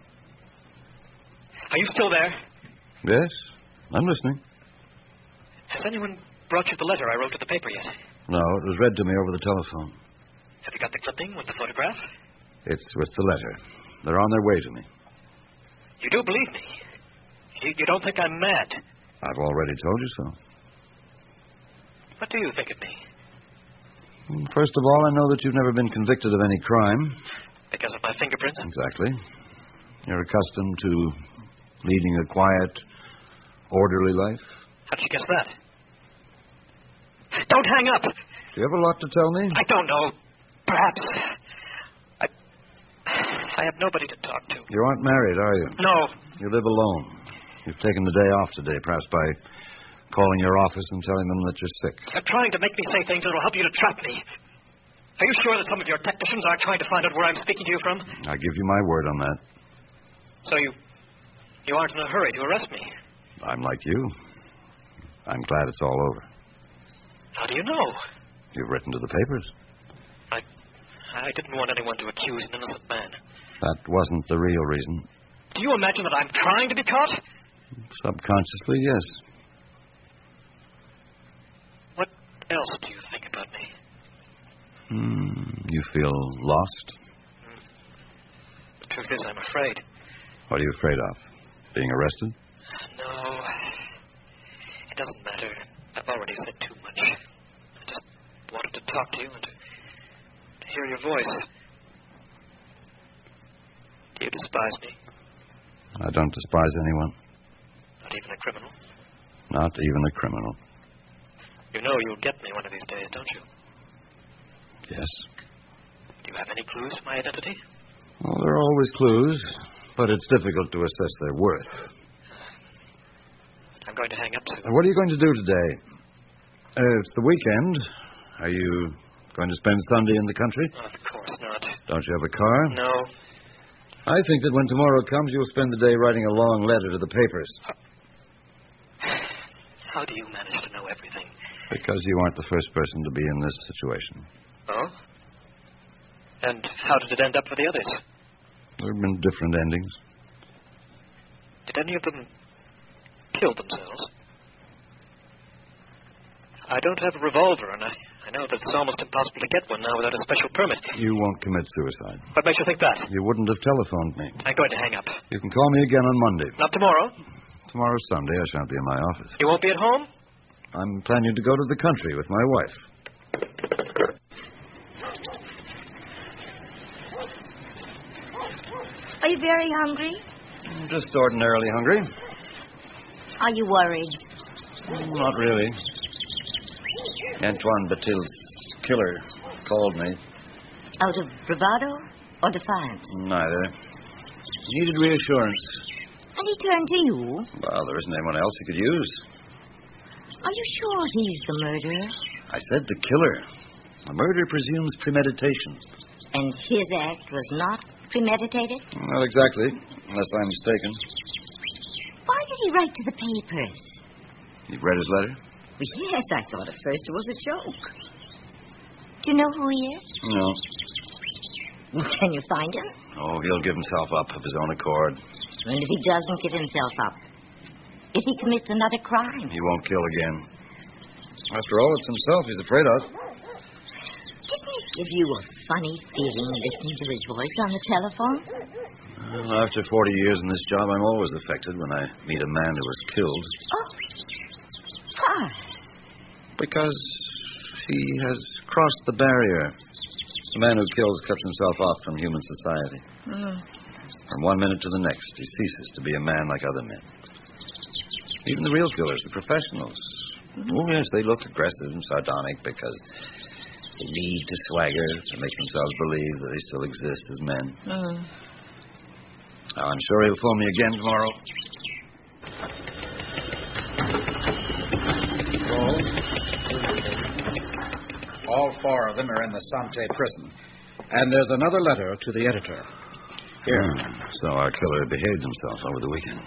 Are you still there? Yes, I'm listening. Has anyone brought you the letter I wrote to the paper yet? No, it was read to me over the telephone. Have you got the clipping with the photograph? It's with the letter. They're on their way to me. You do believe me? You don't think I'm mad? I've already told you so. What do you think of me? First of all, I know that you've never been convicted of any crime. Because of my fingerprints? Exactly. You're accustomed to leading a quiet, orderly life. How'd you guess that? Don't hang up! Do you have a lot to tell me? I don't know. Perhaps. I have nobody to talk to. You aren't married, are you? No. You live alone. You've taken the day off today, perhaps by calling your office and telling them that you're sick. You're trying to make me say things that will help you to trap me. Are you sure that some of your technicians aren't trying to find out where I'm speaking to you from? I give you my word on that. So you aren't in a hurry to arrest me? I'm like you. I'm glad it's all over. How do you know? You've written to the papers. I didn't want anyone to accuse an innocent man. That wasn't the real reason. Do you imagine that I'm trying to be caught? Subconsciously, yes. What else do you think about me? You feel lost? The truth is, I'm afraid. What are you afraid of? Being arrested? No. It doesn't matter. I've already said too much. I just wanted to talk to you and to hear your voice. Do you despise me? I don't despise anyone. Not even a criminal? Not even a criminal. You know you'll get me one of these days, don't you? Yes. Do you have any clues to my identity? Well, there are always clues, but it's difficult to assess their worth. I'm going to hang up soon. What are you going to do today? It's the weekend. Are you going to spend Sunday in the country? Of course not. Don't you have a car? No. I think that when tomorrow comes, you'll spend the day writing a long letter to the papers. How do you manage to know everything? Because you aren't the first person to be in this situation. Oh? And how did it end up for the others? There have been different endings. Did any of them kill themselves? I don't have a revolver, and I know that it's almost impossible to get one now without a special permit. You won't commit suicide. What makes you think that? You wouldn't have telephoned me. I'm going to hang up. You can call me again on Monday. Not tomorrow? Tomorrow's Sunday. I shan't be in my office. You won't be at home? I'm planning to go to the country with my wife. Are you very hungry? Just ordinarily hungry. Are you worried? Not really. Antoine Batil's killer called me. Out of bravado or defiance? Neither. He needed reassurance. And he turned to you? Well, there isn't anyone else he could use. Are you sure he's the murderer? I said the killer. A murder presumes premeditation. And his act was not premeditated? Not exactly, unless I'm mistaken. Why did he write to the papers? You've read his letter? Yes, I thought at first it was a joke. Do you know who he is? No. Can you find him? Oh, he'll give himself up of his own accord. And if he doesn't give himself up? If he commits another crime? He won't kill again. After all, it's himself he's afraid of. Didn't it give you a funny feeling listening to his voice on the telephone? Well, after 40 years in this job, I'm always affected when I meet a man who was killed. Oh. Why? Because he has crossed the barrier. The man who kills cuts himself off from human society. From one minute to the next, he ceases to be a man like other men. Even the real killers, the professionals. Oh, yes, they look aggressive and sardonic because they need to swagger to make themselves believe that they still exist as men. Now, I'm sure he'll phone me again tomorrow. All four of them are in the Santé prison. And there's another letter to the editor. Here. So our killer behaved himself over the weekend.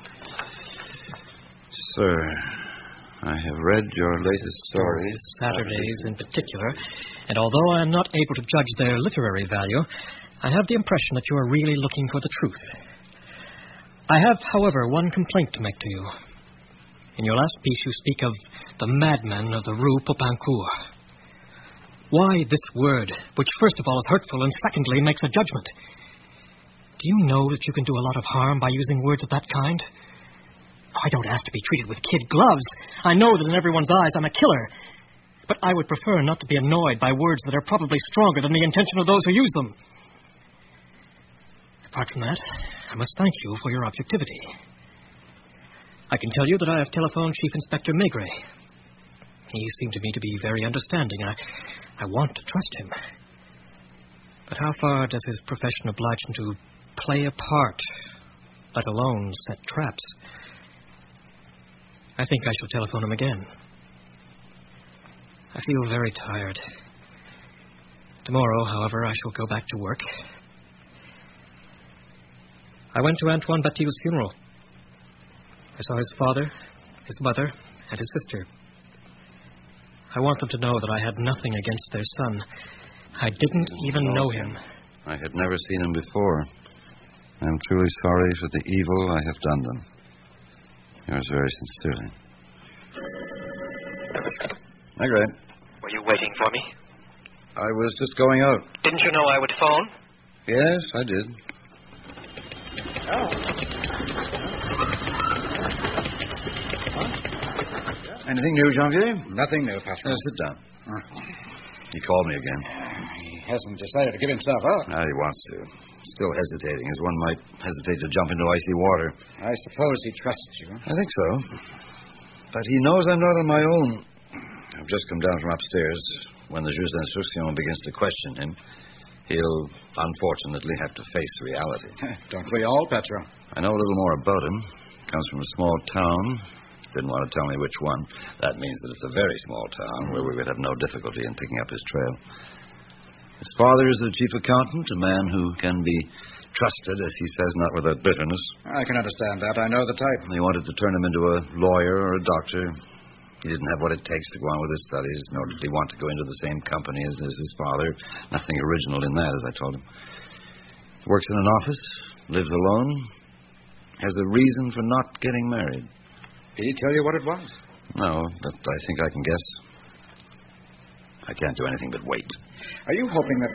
Sir, I have read your latest stories. Saturdays in particular. And although I am not able to judge their literary value, I have the impression that you are really looking for the truth. I have, however, one complaint to make to you. In your last piece, you speak of the madman of the Rue Popincourt. Why this word, which first of all is hurtful and secondly makes a judgment? Do you know that you can do a lot of harm by using words of that kind? I don't ask to be treated with kid gloves. I know that in everyone's eyes I'm a killer. But I would prefer not to be annoyed by words that are probably stronger than the intention of those who use them. Apart from that, I must thank you for your objectivity. I can tell you that I have telephoned Chief Inspector Maigret. He seemed to me to be very understanding, and I want to trust him. But how far does his profession oblige him to play a part, let alone set traps? I think I shall telephone him again. I feel very tired. Tomorrow, however, I shall go back to work. I went to Antoine Batil's funeral. I saw his father, his mother, and his sister. I want them to know that I had nothing against their son. I didn't even know him. I had never seen him before. I'm truly sorry for the evil I have done them. Yours very sincerely. Maigret. Were you waiting for me? I was just going out. Didn't you know I would phone? Yes, I did. Anything new, Janvier? Nothing new, Pascal. Sit down. He called me again. He hasn't decided to give himself up. He wants to. Still hesitating, as one might hesitate to jump into icy water. I suppose he trusts you. I think so. But he knows I'm not on my own. I've just come down from upstairs. When the juge d'instruction begins to question him, he'll unfortunately have to face reality. Don't we all, Petro? I know a little more about him. Comes from a small town. Didn't want to tell me which one. That means that it's a very small town where we would have no difficulty in picking up his trail. His father is the chief accountant, a man who can be trusted, as he says, not without bitterness. I can understand that. I know the type. He wanted to turn him into a lawyer or a doctor. He didn't have what it takes to go on with his studies, nor did he want to go into the same company as his father. Nothing original in that, as I told him. He works in an office, lives alone, has a reason for not getting married. Did he tell you what it was? No, but I think I can guess. I can't do anything but wait. Are you hoping that...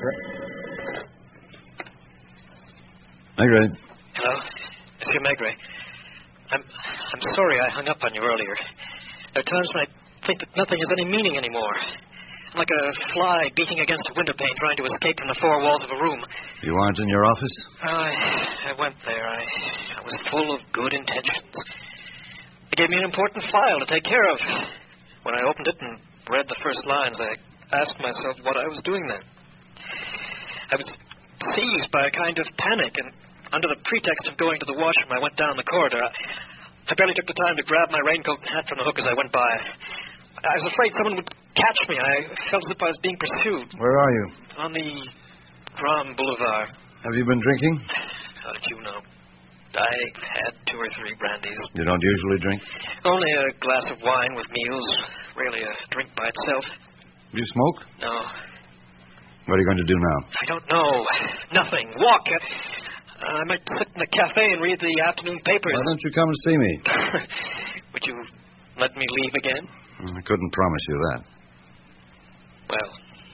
Maigret. Hello, Monsieur Maigret. I'm sorry I hung up on you earlier. There are times when I think that nothing has any meaning anymore. I'm like a fly beating against a window pane trying to escape from the four walls of a room. You aren't in your office? I went there. I was full of good intentions. They gave me an important file to take care of. When I opened it and read the first lines, I asked myself what I was doing there. I was seized by a kind of panic, and under the pretext of going to the washroom, I went down the corridor. I barely took the time to grab my raincoat and hat from the hook as I went by. I was afraid someone would catch me. I felt as if I was being pursued. Where are you? On the Grand Boulevard. Have you been drinking? How did you know? I had 2 or 3 brandies. You don't usually drink? Only a glass of wine with meals. Rarely a drink by itself. Do you smoke? No. What are you going to do now? I don't know. Nothing. Walk. I might sit in a cafe and read the afternoon papers. Why don't you come and see me? Would you let me leave again? I couldn't promise you that. Well,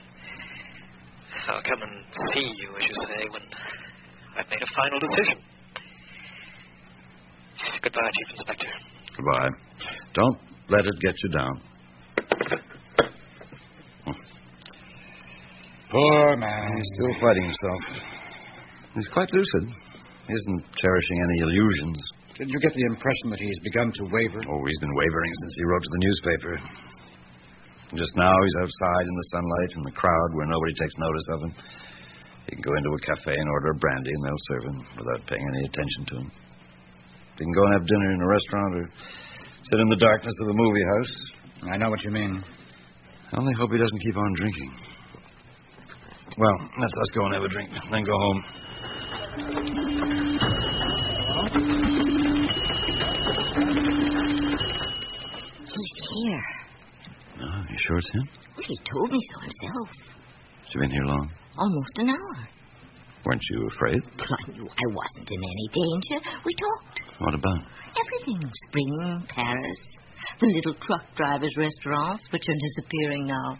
I'll come and see you, as you say, when I've made a final decision. Goodbye, Chief Inspector. Goodbye. Don't let it get you down. Poor man. He's still fighting himself. He's quite lucid. He isn't cherishing any illusions. Didn't you get the impression that he's begun to waver? Oh, he's been wavering since he wrote to the newspaper. Just now he's outside in the sunlight in the crowd where nobody takes notice of him. He can go into a cafe and order a brandy and they'll serve him without paying any attention to him. He can go and have dinner in a restaurant or sit in the darkness of a movie house. I know what you mean. I only hope he doesn't keep on drinking. Well, let's go and have a drink, then go home. He's here. Oh, you sure it's him? He told me so himself. Has he been here long? Almost an hour. Weren't you afraid? I knew I wasn't in any danger. We talked. What about? Everything. Spring, Paris, the little truck drivers' restaurants, which are disappearing now.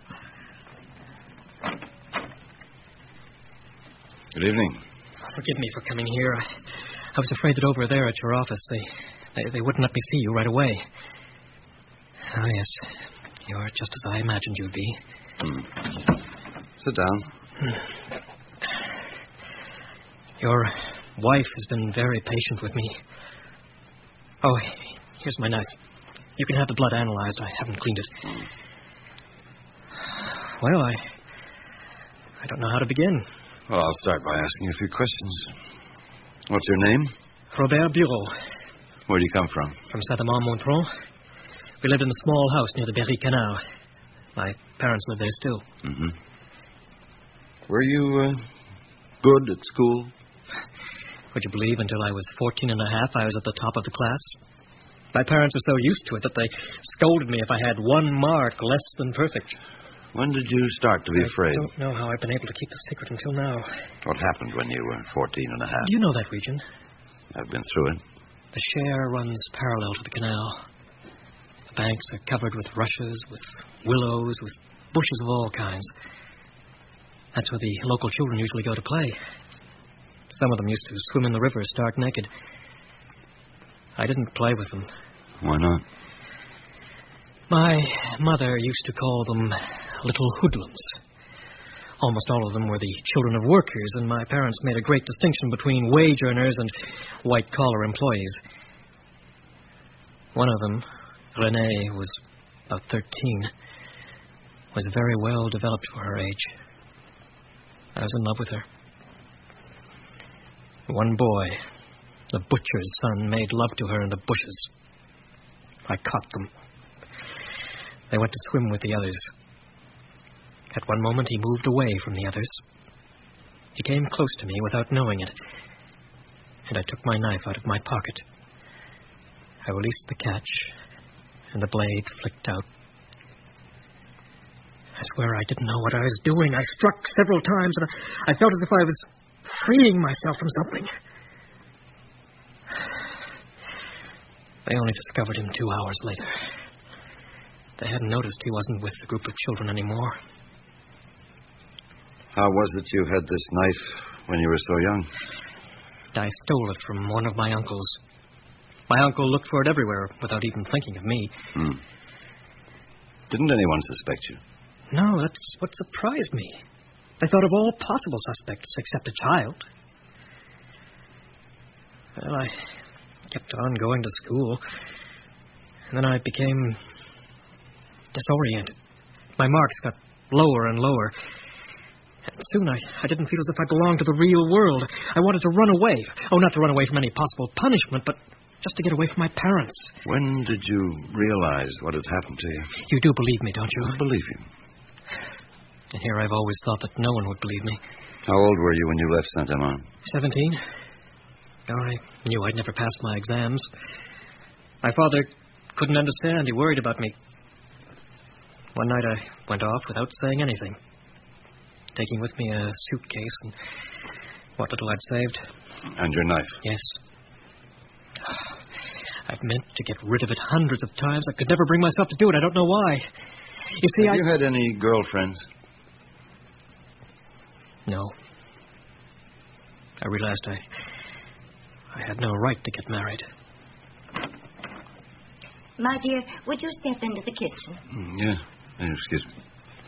Good evening. Forgive me for coming here. I was afraid that over there at your office, they wouldn't let me see you right away. Oh, yes. You're just as I imagined you'd be. Sit down. Your wife has been very patient with me. Oh, here's my knife. You can have the blood analyzed. I haven't cleaned it. Well, I don't know how to begin. Well, I'll start by asking you a few questions. What's your name? Robert Bureau. Where do you come from? From Saint-Amand-Montrond. We lived in a small house near the Berry Canal. My parents live there still. Mm-hmm. Were you good at school? Would you believe until I was 14 and a half, I was at the top of the class? My parents were so used to it that they scolded me if I had 1 mark less than perfect. When did you start to be afraid? I don't know how I've been able to keep the secret until now. What happened when you were 14 and a half? Do you know that region? I've been through it. The Cher runs parallel to the canal. The banks are covered with rushes, with willows, with bushes of all kinds. That's where the local children usually go to play. Some of them used to swim in the river stark naked. I didn't play with them. Why not? My mother used to call them little hoodlums. Almost all of them were the children of workers, and my parents made a great distinction between wage earners and white-collar employees. One of them, Renee, who was about 13, was very well developed for her age. I was in love with her. One boy, the butcher's son, made love to her in the bushes. I caught them. They went to swim with the others. At one moment, he moved away from the others. He came close to me without knowing it, and I took my knife out of my pocket. I released the catch, and the blade flicked out. I swear I didn't know what I was doing. I struck several times, and I felt as if I was freeing myself from something. They only discovered him 2 hours later. They hadn't noticed he wasn't with the group of children anymore. How was it you had this knife when you were so young? I stole it from one of my uncles. My uncle looked for it everywhere without even thinking of me. Didn't anyone suspect you? No, that's what surprised me. They thought of all possible suspects except a child. Well, I kept on going to school, and then I became disoriented. My marks got lower and lower. And soon I didn't feel as if I belonged to the real world. I wanted to run away. Oh, not to run away from any possible punishment, but just to get away from my parents. When did you realize what had happened to you? You do believe me, don't you? I believe you. And here I've always thought that no one would believe me. How old were you when you left Saint-Amand? 17. Oh, I knew I'd never pass my exams. My father couldn't understand. He worried about me. One night I went off without saying anything, taking with me a suitcase and what little I'd saved. And your knife? Yes. I've meant to get rid of it hundreds of times. I could never bring myself to do it. I don't know why. You see, Have you had any girlfriends? No. I realized I had no right to get married. My dear, would you step into the kitchen? Yeah. Excuse me.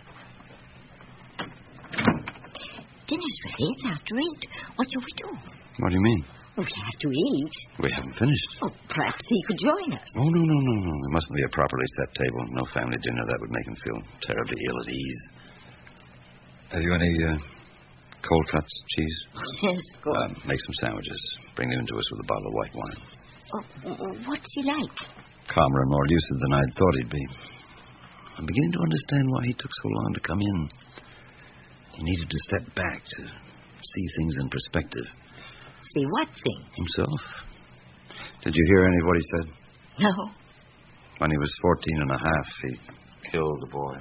Dinner's ready. It's after 8. What shall we do? What do you mean? We have to eat. We haven't finished. Oh, perhaps he could join us. Oh, no. There mustn't be a properly set table. No family dinner. That would make him feel terribly ill at ease. Have you any cold cuts, cheese? Yes, of course. Make some sandwiches. Bring them into us with a bottle of white wine. Oh, what's he like? Calmer and more lucid than I'd thought he'd be. I'm beginning to understand why he took so long to come in. He needed to step back to see things in perspective. See what thing? Himself. Did you hear any of what he said? No. When he was 14 and a half, he killed a boy.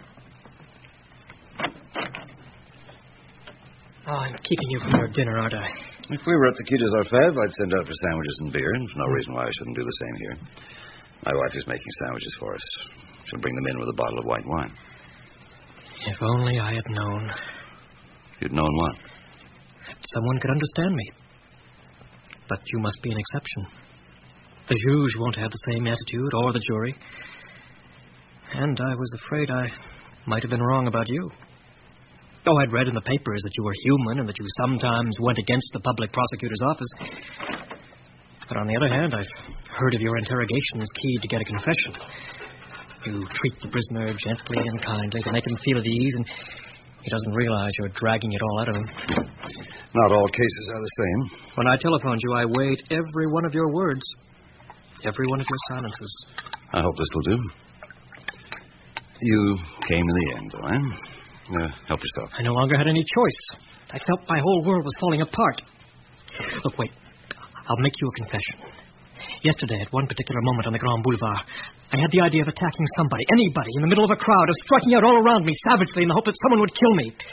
Oh, I'm keeping you from your dinner, aren't I? If we were at the Quai des Orfèvres, I'd send out for sandwiches and beer, and there's no reason why I shouldn't do the same here. My wife is making sandwiches for us. She'll bring them in with a bottle of white wine. If only I had known. You'd known what? Someone could understand me. But you must be an exception. The juge won't have the same attitude, or the jury. And I was afraid I might have been wrong about you. Oh, I'd read in the papers that you were human and that you sometimes went against the public prosecutor's office. But on the other hand, I've heard of your interrogation as key to get a confession. You treat the prisoner gently and kindly to make him feel at ease, and he doesn't realize you're dragging it all out of him. Not all cases are the same. When I telephoned you, I weighed every one of your words, every one of your silences. I hope this will do. You came in the end, all right? Help yourself. I no longer had any choice. I felt my whole world was falling apart. Look, wait. I'll make you a confession. Yesterday, at one particular moment on the Grand Boulevard, I had the idea of attacking somebody, anybody, in the middle of a crowd, of striking out all around me savagely in the hope that someone would kill me.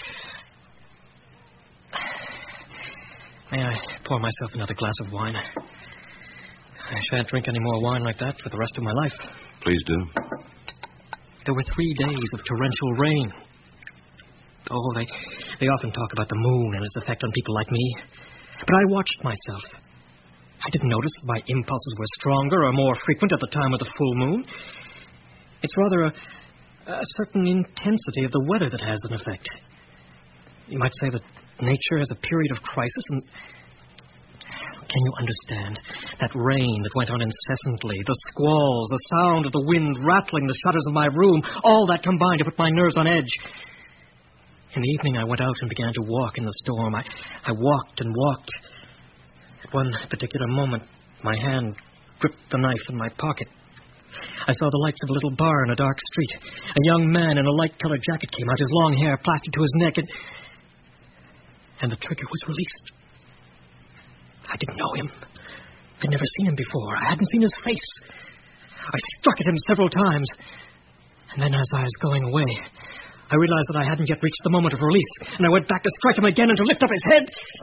May I pour myself another glass of wine? I shan't drink any more wine like that for the rest of my life. Please do. There were 3 days of torrential rain. Oh, they often talk about the moon and its effect on people like me. But I watched myself. I didn't notice that my impulses were stronger or more frequent at the time of the full moon. It's rather a certain intensity of the weather that has an effect. You might say that nature has a period of crisis, and can you understand that rain that went on incessantly, the squalls, the sound of the wind rattling the shutters of my room, all that combined to put my nerves on edge? In the evening, I went out and began to walk in the storm. I walked and walked. At one particular moment, my hand gripped the knife in my pocket. I saw the lights of a little bar in a dark street. A young man in a light-colored jacket came out, his long hair plastered to his neck, and the trigger was released. I didn't know him. I'd never seen him before. I hadn't seen his face. I struck at him several times. And then as I was going away, I realized that I hadn't yet reached the moment of release, and I went back to strike him again and to lift up his head.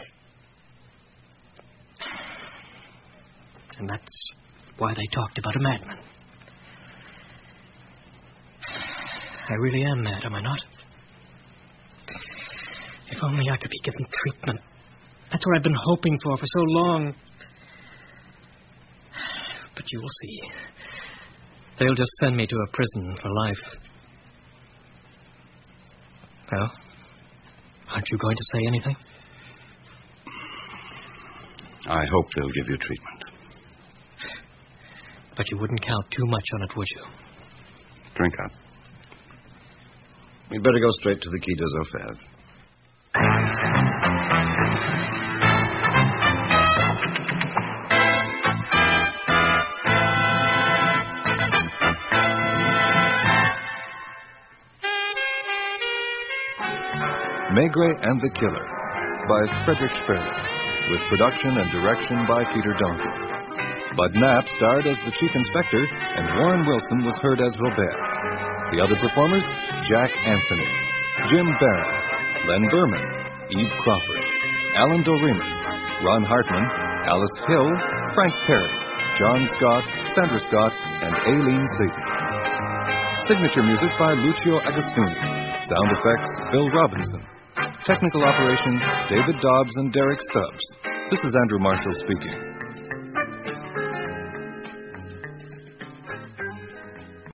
And that's why they talked about a madman. I really am mad, am I not? If only I could be given treatment. That's what I've been hoping for so long. But you will see. They'll just send me to a prison for life. Well, aren't you going to say anything? I hope they'll give you treatment. But you wouldn't count too much on it, would you? Drink up. We'd better go straight to the Quai des Orfèvres. Maigret and the Killer by Frederick Sperling, with production and direction by Peter Donkin. Bud Knapp starred as the Chief Inspector, and Warren Wilson was heard as Robert. The other performers, Jack Anthony, Jim Barron, Len Berman, Eve Crawford, Alan Doremus, Ron Hartman, Alice Hill, Frank Perry, John Scott, Sandra Scott, and Aileen Satan. Signature music by Lucio Agostini. Sound effects, Bill Robinson. Technical operations, David Dobbs and Derek Stubbs. This is Andrew Marshall speaking.